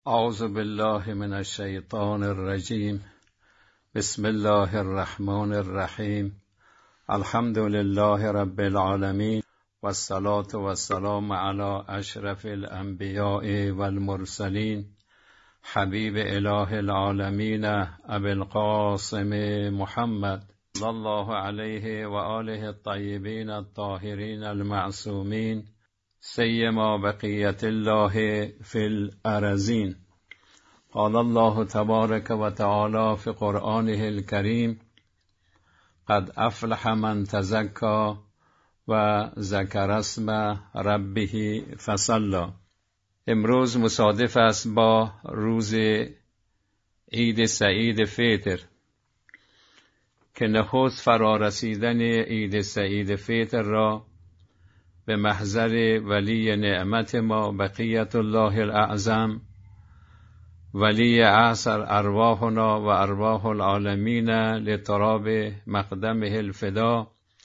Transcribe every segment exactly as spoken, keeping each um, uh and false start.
اعوذ بالله من الشیطان الرجیم. بسم الله الرحمن الرحیم. الحمد لله رب العالمین والصلاة والسلام علی اشرف الانبیاء والمرسلین حبیب اله العالمین ابی القاسم محمد صلی الله علیه و آله الطیبین الطاهرین المعصومین سیما بقیت الله فی الارضین. قال الله تبارک و تعالی فی قرآنه الکریم: قد افلح من تزکی و ذکر اسم ربه فصلی. امروز مصادف است با روز عید سعید فطر که نخست فرارسیدن عید سعید فطر را به محضر ولی نعمت ما بقیت الله الاعظم ولی عصر ارواحنا و ارواح العالمین لتراب مقدمه الفدا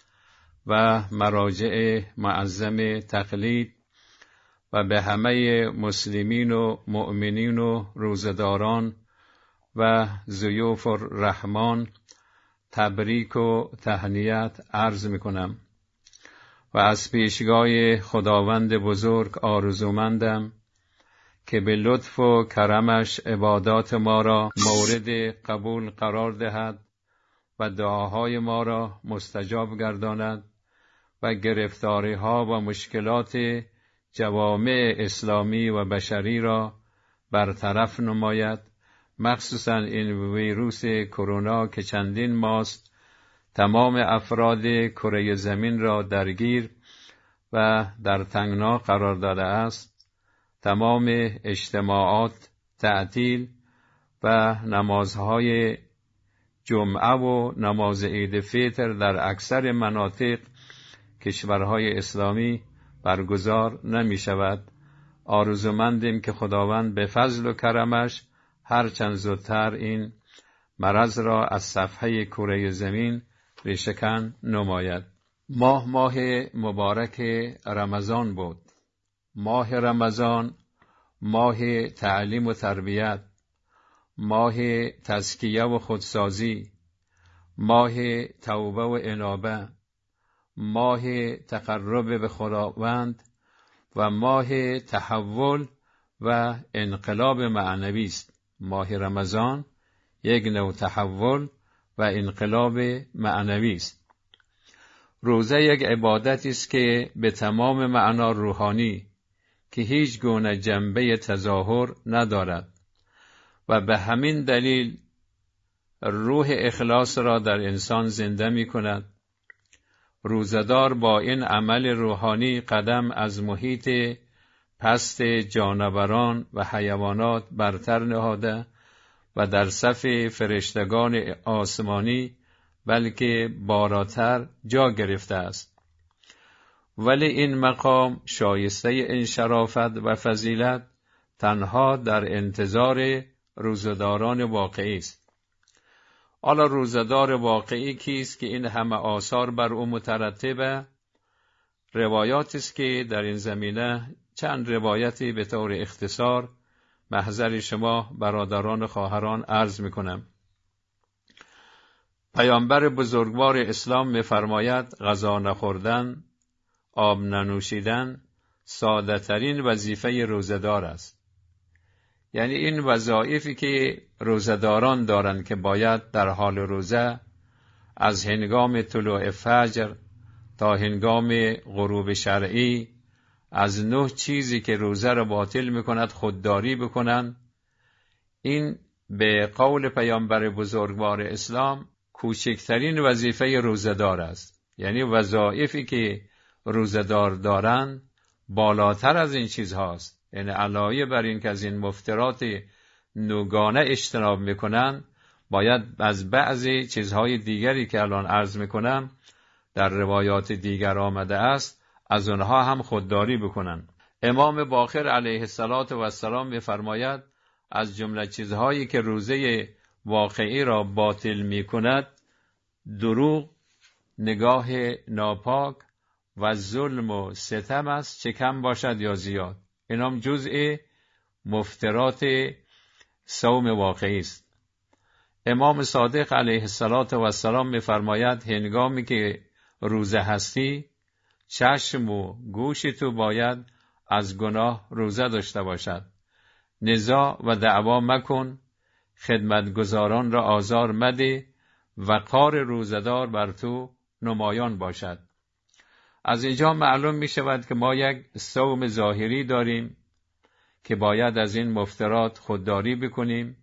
و مراجع معظم تقلید و به همه مسلمین و مؤمنین و روزداران و ضیوف الرحمن تبریک و تهنیت عرض میکنم و از پیشگاه خداوند بزرگ آرزومندم که به لطف و کرمش عبادات ما را مورد قبول قرار دهد و دعاهای ما را مستجاب گرداند و گرفتاری‌ها و مشکلات جوامع اسلامی و بشری را برطرف نماید، مخصوصا این ویروس کرونا که چندین ماست تمام افراد کره زمین را درگیر و در تنگنا قرار داده است. تمام اجتماعات تعطیل و نمازهای جمعه و نماز عید فطر در اکثر مناطق کشورهای اسلامی برگزار نمی شود. آرزومندیم که خداوند به فضل و کرمش هر چند زودتر این مرض را از صفحه کره زمین ریشه‌کن نماید. ماه ماه مبارک رمضان بود. ماه رمضان ماه تعلیم و تربیت، ماه تزکیه و خودسازی، ماه توبه و انابه، ماه تقرب به خداوند و ماه تحول و انقلاب معنوی است. ماه رمضان یک نوع تحول و انقلاب معنوی است. روزه یک عبادتی است که به تمام معنا روحانی که هیچ گونه جنبه تظاهر ندارد و به همین دلیل روح اخلاص را در انسان زنده می کند. روزه‌دار با این عمل روحانی قدم از محیط پست جانوران و حیوانات برتر نهاده و در صف فرشتگان آسمانی بلکه بالاتر جا گرفته است. ولی این مقام شایسته این شرافت و فضیلت تنها در انتظار روزداران واقعی است. حالا روزدار واقعی کیست که این همه آثار بر او مترتبه؟ روایاتی است که در این زمینه چند روایتی به طور اختصار محضر شما برادران و خواهران عرض میکنم. پیامبر بزرگوار اسلام می‌فرماید غذا نخوردن، آب ننوشیدن ساده ترین وظیفه روزه‌دار است. یعنی این وظایفی که روزه‌داران دارند که باید در حال روزه از هنگام طلوع فجر تا هنگام غروب شرعی از نه چیزی که روزه را باطل می‌کند خودداری بکنند. این به قول پیامبر بزرگوار اسلام کوچکترین وظیفه روزه‌دار است. یعنی وظایفی که روزه‌دار دارند بالاتر از این چیزهاست. یعنی علاوه بر این که از این مفترات نوگانه اجتناب میکنن، باید از بعضی چیزهای دیگری که الان عرض میکنم در روایات دیگر آمده است از اونها هم خودداری بکنن. امام باقر علیه السلام میفرماید از جمله چیزهایی که روزه واقعی را باطل میکند دروغ، نگاه ناپاک و ظلم و ستم است، چه کم باشد یا زیاد. اینام جزء مفترات صوم واقعی است. امام صادق علیه السلام می‌فرماید هنگامی که روزه هستی، چشم و گوش تو باید از گناه روزه داشته باشد. نزاع و دعوا مکن، خدمتگزاران را آزار مده، وقار روزه‌دار بر تو نمایان باشد. از اینجا معلوم می شود که ما یک صوم ظاهری داریم که باید از این مفترات خودداری بکنیم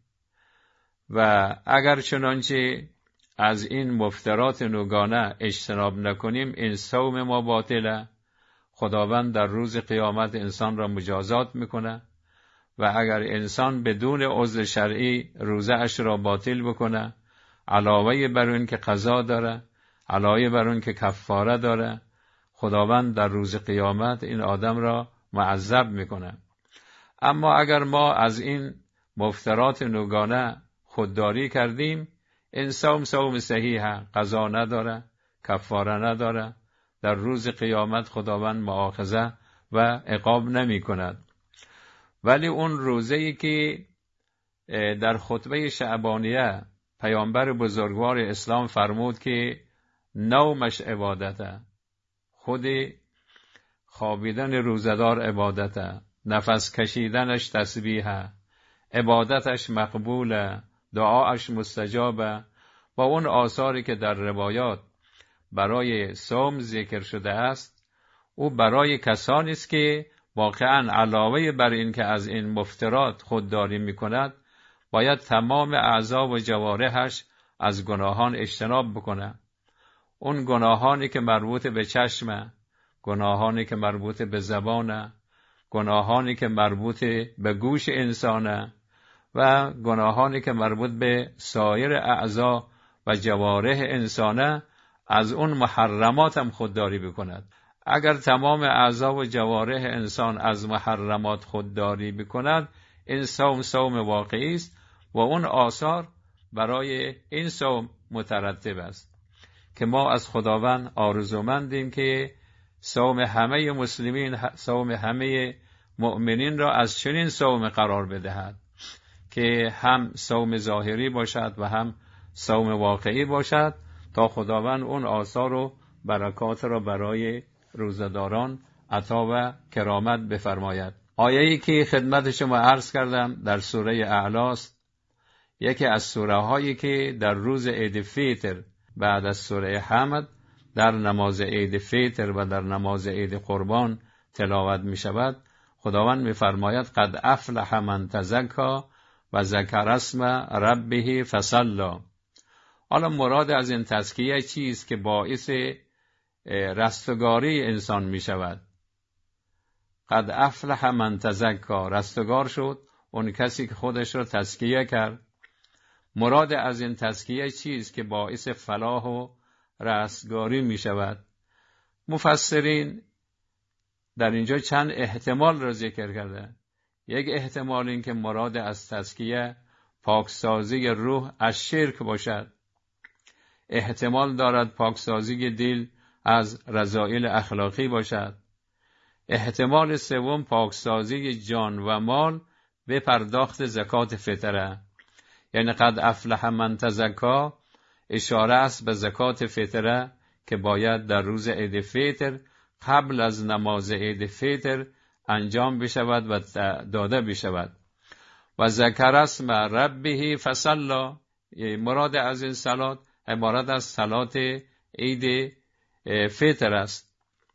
و اگر چنانچه از این مفترات نوگانه اجتناب نکنیم این صوم ما باطله. خداوند در روز قیامت انسان را مجازات میکنه و اگر انسان بدون عذر شرعی روزه اش را باطل بکنه، علاوه بر اون که قضا داره، علاوه بر اون که کفاره داره، خداوند در روز قیامت این آدم را معذب میکنه. اما اگر ما از این مفترات نوگانه خودداری کردیم، این صوم صوم صحیحه، قضا نداره، کفاره نداره، در روز قیامت خداوند مؤاخذه و عقاب نمی کند. ولی اون روزه‌ای که در خطبه شعبانیه پیامبر بزرگوار اسلام فرمود که نومش عبادته، خود خوابیدن روزدار عبادته، نفس کشیدنش تسبیحه، عبادتش مقبوله، دعاش مستجابه. با اون آثاری که در روایات برای صوم ذکر شده است، او برای کسانی است که واقعا علاوه بر این که از این مفترات خودداری میکند، باید تمام اعضا و جوارحش از گناهان اجتناب بکنه. اون گناهانی که مربوط به چشمه، گناهانی که مربوط به زبانه، گناهانی که مربوط به گوش انسانه و گناهانی که مربوط به سایر اعضا و جوارح انسانه، از اون محرمات هم خودداری بکند. اگر تمام اعضا و جوارح انسان از محرمات خودداری بکند، این صوم صوم واقعی است و اون آثار برای این صوم مترتب است که ما از خداوند آرزومندیم که صوم همه مسلمین، صوم همه مؤمنین را از چنین صوم قرار بدهد که هم صوم ظاهری باشد و هم صوم واقعی باشد، تا خداوند اون آثار و برکات را برای روزداران عطا و کرامت بفرماید. آیه‌ای که خدمت شما عرض کردم در سوره اعلی است، یکی از سوره هایی که در روز عید فطر بعد از سوره حمد در نماز عید فطر و در نماز عید قربان تلاوت می شود. خداوند می فرماید قد افلح من تزکا و ذکر اسم ربه فصلی. حالا مراد از این تزکیه چیست که باعث رستگاری انسان می شود؟ قد افلح من تزکا، رستگار شد اون کسی که خودش را تزکیه کرد. مراد از این تزکیه چیست که باعث فلاح و رستگاری می شود؟ مفسرین در اینجا چند احتمال را ذکر کرده. یک احتمال این که مراد از تزکیه پاکسازی روح از شرک باشد. احتمال دارد پاکسازی دل از رذائل اخلاقی باشد. احتمال سوم پاکسازی جان و مال به پرداخت زکات فطره. یعنی قد افلح من تزکا اشاره است به زکات فطره که باید در روز عید فطر قبل از نماز عید فطر انجام بشود و داده بشود. و ذکر اسم ربه فصلی، مراد از این صلات عبارت از صلات عید فطر است.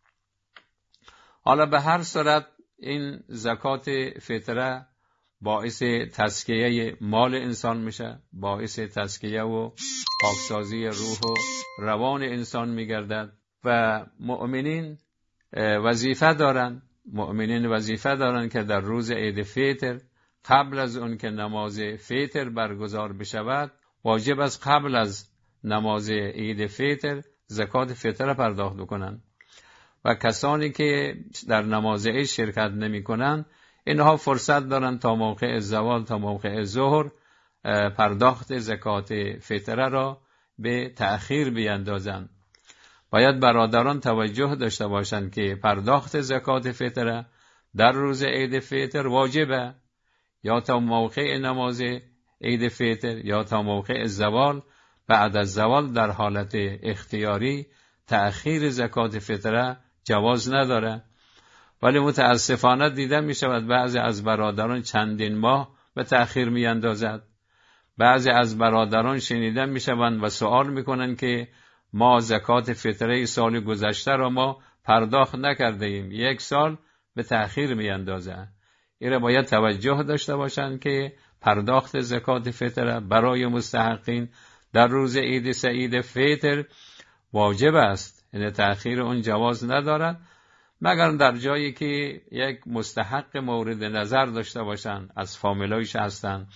حالا به هر صورت این زکات فطره باعث تزکیه مال انسان میشه، باعث تزکیه و پاکسازی روح و روان انسان میگردد و مؤمنین وظیفه دارن مؤمنین وظیفه دارن که در روز عید فطر قبل از اون که نماز فطر برگزار بشود، واجب از قبل از نماز عید فطر زکات فطر پرداخت بکنن و کسانی که در نماز عید شرکت نمی کنن اینها فرصت دارن تا موقع زوال تا موقع ظهر پرداخت زکات فطره را به تأخیر بیندازن. باید برادران توجه داشته باشند که پرداخت زکات فطره در روز عید فطر واجبه. یا تا موقع نماز عید فطر یا تا موقع زوال. بعد از زوال در حالت اختیاری تأخیر زکات فطره جواز نداره. ولی متاسفانه دیده می شود بعضی از برادران چندین ماه به تأخیر می اندازد. بعضی از برادران شنیده می شوند و سوال می کنند که ما زکات فطره سال گذشته را ما پرداخت نکرده ایم، یک سال به تأخیر می اندازه. این باید توجه داشته باشند که پرداخت زکات فطره برای مستحقین در روز عید سعید فطر واجب است. این تأخیر اون جواز ندارد مگر در جایی که یک مستحق مورد نظر داشته باشند، از فامیلایش هستند،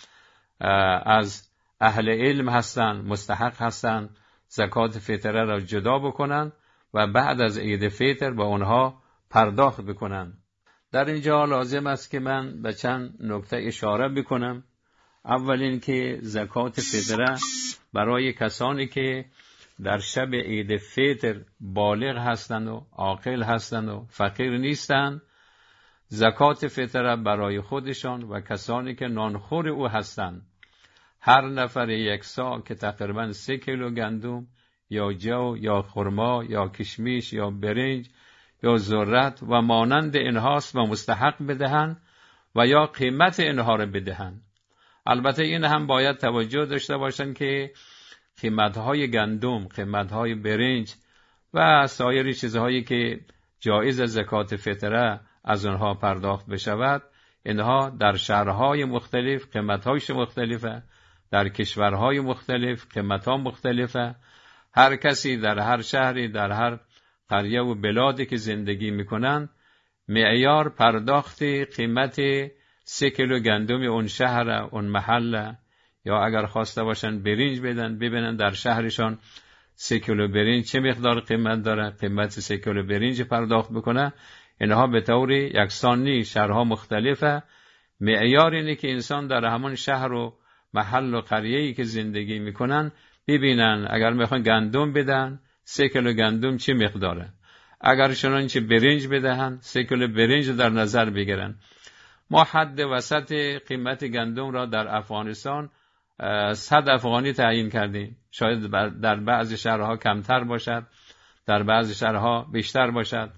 از اهل علم هستند، مستحق هستند، زکات فطره را جدا بکنند و بعد از عید فطر به آنها پرداخت بکنند. در اینجا لازم است که من به چند نکته اشاره بکنم. اول این که زکات فطره برای کسانی که در شب عید فطر بالغ هستند و عاقل هستند و فقیر نیستند، زکات فطره برای خودشان و کسانی که نانخور او هستند هر نفر یک سا که تقریبا سه کیلو گندم یا جو یا خرما یا کشمیش یا برنج یا ذرت و مانند اینهاست و مستحق بدهند و یا قیمت اینها را بدهند. البته این هم باید توجه داشته باشند که قیمتهای گندم، قیمتهای برنج و سایر چیزهایی که جایز زکات فطره از آنها پرداخت بشود، اینها در شهرهای مختلف قیمتهایش مختلفه، در کشورهای مختلف قیمتها مختلفه. هر کسی در هر شهری، در هر قریه و بلادی که زندگی میکنن، معیار پرداخت قیمت سه کیلو گندم اون شهر، اون محله، یا اگر خواسته باشن برنج بدن ببینن در شهرشان سه کیلو برنج چه مقدار قیمت داره، قیمت سه کیلو برنج پرداخت بکنه. اینها به طور یکسان نیست، شهرها مختلفه. معیار اینه که انسان در همان شهر و محل و قریه‌ای که زندگی میکنن ببینن اگر میخوان گندم بدن سه کیلو گندم چه مقداره، اگر چنانچه برنج بدهن سه کیلو برنج در نظر بگیرن. ما حد وسط قیمت گندم را در افغانستان صد افغانی تعیین کردیم. شاید در بعضی شهرها کمتر باشد، در بعضی شهرها بیشتر باشد.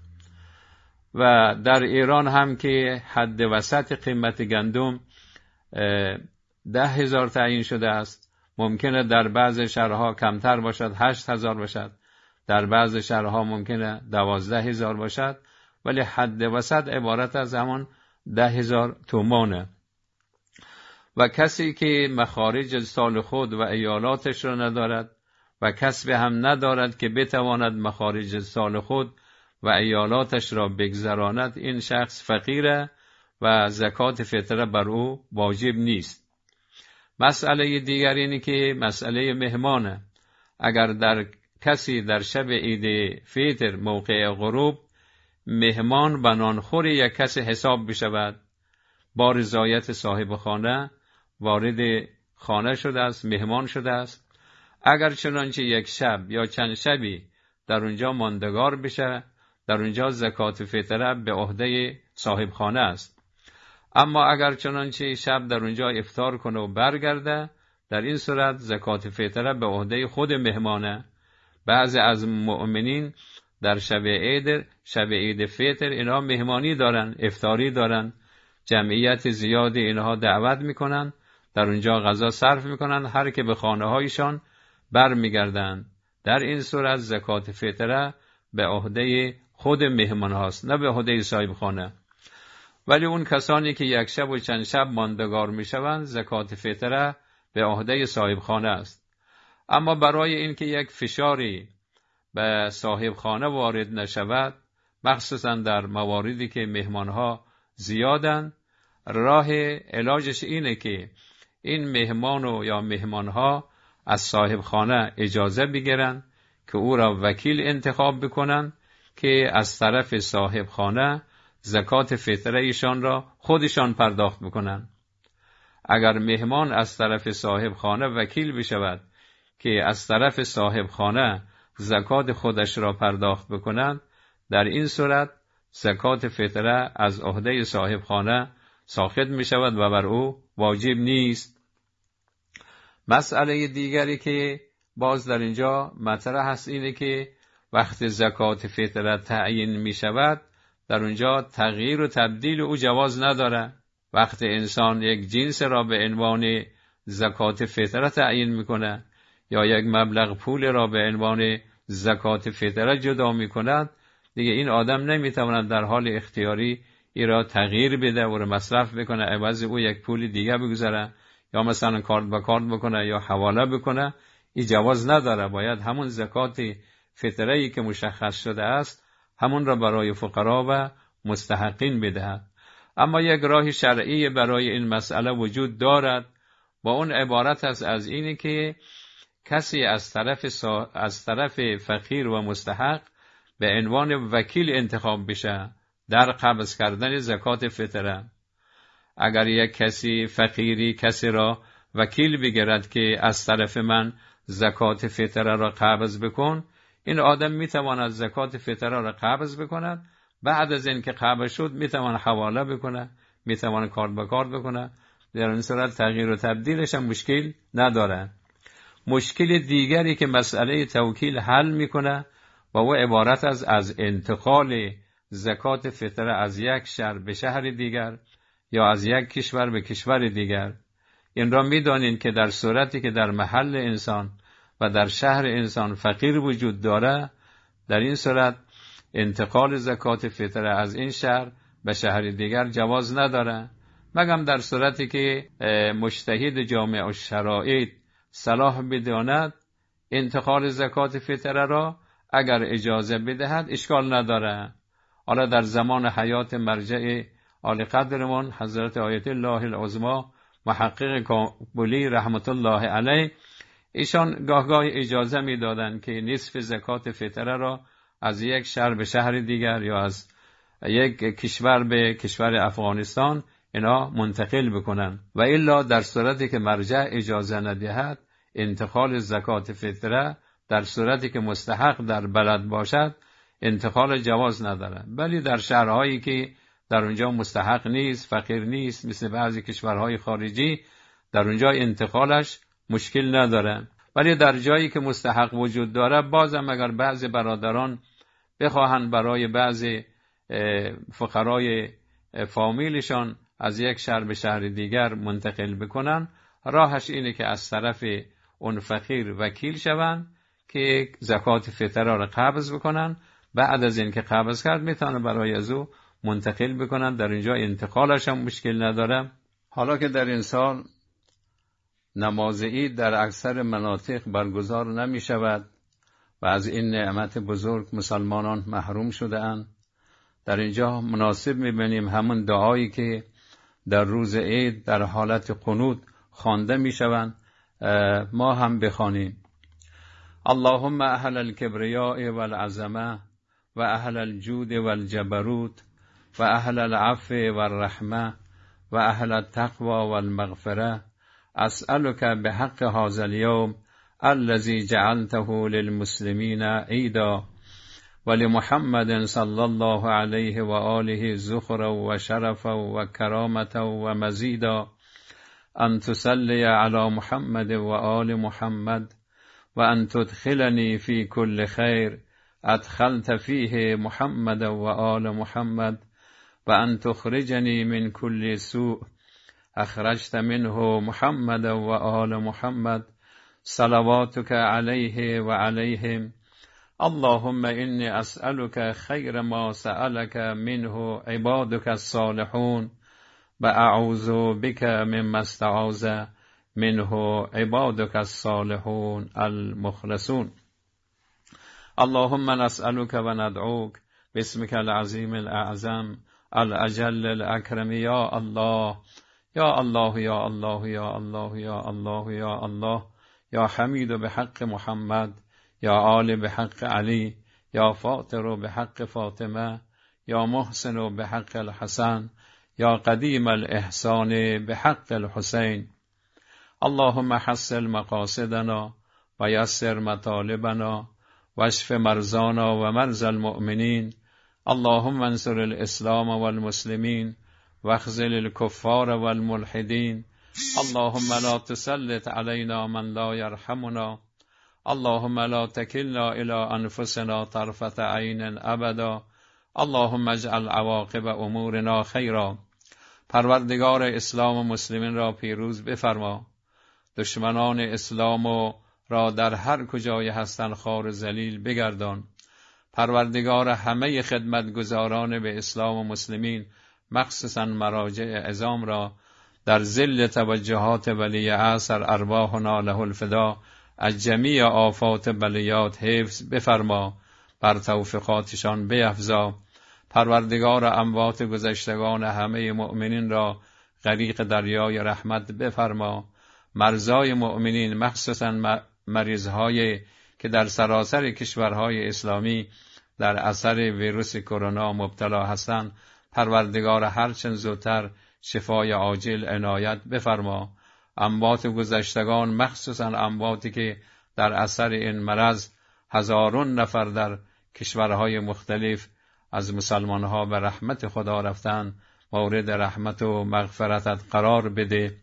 و در ایران هم که حد وسط قیمت گندم ده هزار تعیین شده است. ممکنه در بعضی شهرها کمتر باشد، هشت هزار باشد، در بعضی شهرها ممکنه دوازده هزار باشد، ولی حد وسط عبارت از همان ده هزار تومانه. و کسی که مخارج سال خود و ایالاتش را ندارد و کسب هم ندارد که بتواند مخارج سال خود و ایالاتش را بگذراند، این شخص فقیره و زکات فطره بر او واجب نیست. مسئله دیگر اینه که مسئله مهمانه. اگر در کسی در شب عید فطر موقع غروب مهمان به نانخور یک کسی حساب بشود، با رضایت صاحب خانه وارد خانه شده است، مهمان شده است، اگر چنانچه یک شب یا چند شبی در اونجا ماندگار بشه، در اونجا زکات فطره به عهده صاحب خانه است. اما اگر چنانچه شب در اونجا افطار کنه و برگرده، در این صورت زکات فطره به عهده خود مهمانه. بعضی از مؤمنین در شب عید شب عید فطر اینها مهمانی دارن، افطاری دارن، جمعیت زیادی اینها دعوت میکنن، در اونجا غذا صرف میکنن، هر که به خانه هایشان بر میگردن. در این صورت زکات فطره به عهده خود مهمان هاست، نه به عهده صاحب خانه. ولی اون کسانی که یک شب و چند شب ماندگار میشوند، زکات فطره به عهده صاحب خانه است. اما برای اینکه یک فشاری به صاحب خانه وارد نشود، مخصوصا در مواردی که مهمانها زیادن، راه علاجش اینه که این مهمان و یا مهمانها از صاحب خانه اجازه بگیرن که او را وکیل انتخاب بکنن که از طرف صاحب خانه زکات فطره ایشان را خودشان پرداخت بکنن. اگر مهمان از طرف صاحب خانه وکیل بشود که از طرف صاحب خانه زکات خودش را پرداخت بکنند، در این صورت زکات فطره از عهده صاحب خانه ساقط می شود و بر او واجب نیست. مسئله دیگری که باز در اینجا مطرح هست اینه که وقت زکات فطره تعیین می شود در اونجا تغییر و تبدیل او جواز نداره. وقت انسان یک جنس را به عنوان زکات فطره تعیین میکنه یا یک مبلغ پول را به عنوان زکات فطره جدا میکند، دیگه این آدم نمیتواند در حال اختیاری ای را تغییر بده و را مصرف بکنه، عوض او یک پول دیگه بگذاره یا مثلا کارت به کارت بکنه یا حواله بکنه. این جواز نداره. باید همون زکات فطره ای که مشخص شده است همون را برای فقرا و مستحقین بدهد. اما یک راه شرعی برای این مسئله وجود دارد و اون عبارت است از اینی که کسی از طرف سا... از طرف فقیر و مستحق به عنوان وکیل انتخاب بشه در قبض کردن زکات فطره. اگر یک کسی فقیری کسی را وکیل بگیرد که از طرف من زکات فطره را قبض بکن، این آدم میتواند زکات فطره را قبض بکند، بعد از اینکه قبض شد میتواند حواله بکنه، میتواند کارت به کارت بکنه. در این صورت تغییر و تبدیلش هم مشکل نداره. مشکل دیگری که مسئله توکیل حل میکنه و او عبارت از از انتقال زکات فطره از یک شهر به شهر دیگر یا از یک کشور به کشور دیگر. این را میدانید که در صورتی که در محل انسان و در شهر انسان فقیر وجود داره، در این صورت انتقال زکات فطره از این شهر به شهر دیگر جواز نداره، مگر در صورتی که مجتهد جامع الشرایط صلاح بداند انتقال زکات فطره را اگر اجازه بدهد اشکال نداره. حالا در زمان حیات مرجع عالی قدرمان حضرت آیت الله العظمی محقق کابلی رحمت الله علیه، ایشان گاه گاه اجازه میدادند که نصف زکات فطره را از یک شهر به شهر دیگر یا از یک کشور به کشور افغانستان اینا منتقل بکنن، و الا در صورتی که مرجع اجازه ندهد انتقال زکات فطره در صورتی که مستحق در بلد باشد انتقال جواز نداره. ولی در شهرهایی که در اونجا مستحق نیست، فقیر نیست، مثل بعضی کشورهای خارجی، در اونجا انتقالش مشکل نداره. ولی در جایی که مستحق وجود داره، بازم اگر بعضی برادران بخواهند برای بعضی فقرای فامیلشان از یک شهر به شهر دیگر منتقل بکنن، راهش اینه که از طرف اون فقیر وکیل شوند که زکات فطره را قبض بکنن، بعد از این که قبض کرد میتونه برای از او منتقل بکنن، در اینجا انتقالش هم مشکل نداره. حالا که در این سال نماز عید در اکثر مناطق برگزار نمی شود و از این نعمت بزرگ مسلمانان محروم شده اند، در اینجا مناسب می‌بینیم همون دعایی که در روز عید در حالت قنوت خوانده می‌شوند ما هم بخوانیم. اللهم اهل الکبریاء والعظمه و اهل الجود والجبروت و اهل العفو والرحمه و اهل التقوى والمغفره، اسألك بحق هذا اليوم الذي جعلته للمسلمين عيدا ولمحمد صلى الله عليه وآله زخرا وشرفا وكرامة ومزيدا أن تصلي على محمد وآل محمد وأن تدخلني في كل خير أدخلت فيه محمد وآل محمد وأن تخرجني من كل سوء أخرجت منه محمد وآل محمد صلواتك عليه وعليهم. اللهم إني أسألك خير ما سألك منه عبادك الصالحون وأعوذ بك مما استعاذ منه عبادك الصالحون المخلصون. اللهم نسألك وندعوك باسمك العظيم الأعظم الأجل الأكرم يا الله يا الله يا الله يا الله يا الله يا الله يا حميد بحق محمد، يا آل بحق علي، يا فاطر بحق فاطمة، يا محسن بحق الحسن، يا قديم الإحسان بحق الحسين. اللهم حصل مقاصدنا ويسر مطالبنا واشف مرضانا ومرضى المؤمنين. اللهم انصر الإسلام والمسلمين واخذل الكفار والملحدين اللهم لا تسلط علينا من لا يرحمنا. اللهم لا تكلنا إلى أنفسنا طرفة عين أبدا. اللهم اجعل عواقب امورنا خیرا. پروردگار اسلام و مسلمین را پیروز بفرما. دشمنان اسلام را در هر کجای هستند خوار و ذلیل بگردان. پروردگار همه خدمتگزاران به اسلام و مسلمین، مخصوصا مراجع عظام را در ظل توجهات ولی عصر ارواحنا له الفدا از جمیع آفات بلیات حفظ بفرما، بر توفیقاتشان بیفزا. پروردگار اموات گذشتگان همه مؤمنین را غریق دریای رحمت بفرما. مرزای مؤمنین، مخصوصا مریضهای که در سراسر کشورهای اسلامی در اثر ویروس کرونا مبتلا هستند، پروردگار هرچند زودتر شفای عاجل عنایت بفرما. اموات گذشتگان، مخصوصا امواتی که در اثر این مرض هزارون نفر در کشورهای مختلف از مسلمانها به رحمت خدا رفتن، مورد رحمت و مغفرتت قرار بده.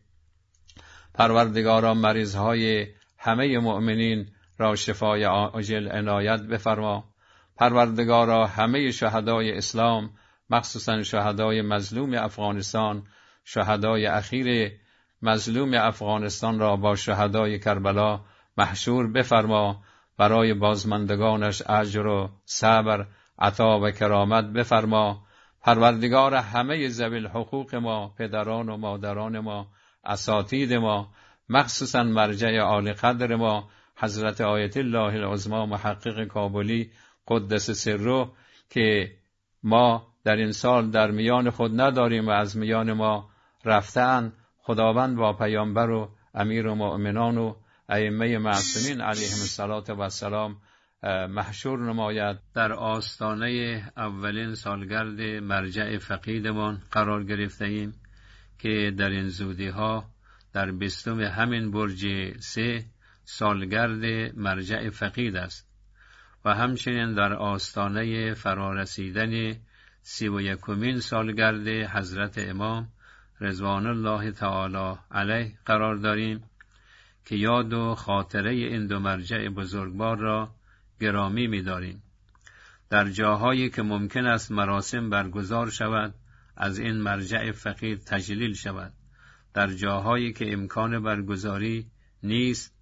پروردگارا مریضهای همه مؤمنین را شفای عاجل عنایت بفرما. پروردگارا همه شهدای اسلام، مخصوصا شهدای مظلوم افغانستان، شهدای اخیر مظلوم افغانستان را با شهدای کربلا محشور بفرما. برای بازماندگانش اجر و صبر، عطا و کرامت بفرما. پروردگار همه ذوی الحقوق ما، پدران و مادران ما، اساتید ما، مخصوصا مرجع عالی قدر ما حضرت آیت الله العظما محقق کابلی قدس سره، که ما در این سال در میان خود نداریم و از میان ما رفتن، خداوند با پیامبر و امیر و مؤمنان و ائمه معصومین علیهم السلام محشور نماید. در آستانه اولین سالگرد مرجع فقیدمان قرار گرفته ایم که در این زودی ها در بیستم همین برج سه سالگرد مرجع فقید است و همچنین در آستانه فرارسیدن سی و یکمین سالگرد حضرت امام رضوان الله تعالی علیه قرار داریم که یاد و خاطره این دو مرجع بزرگوار را گرامی می داریم. در جاهایی که ممکن است مراسم برگزار شود، از این مرجع فقید تجلیل شود. در جاهایی که امکان برگزاری نیست،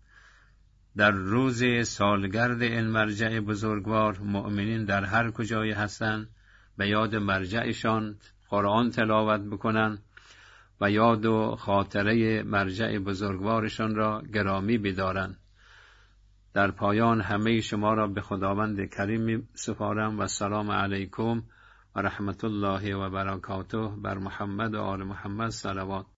در روز سالگرد این مرجع بزرگوار مؤمنین در هر کجای هستند به یاد مرجعشان قرآن تلاوت بکنند و یاد و خاطره مرجع بزرگوارشان را گرامی بدارند. در پایان همه شما را به خداوند کریم می سپارم و السلام علیکم و رحمت الله و برکاته. بر محمد و آل محمد صلوات.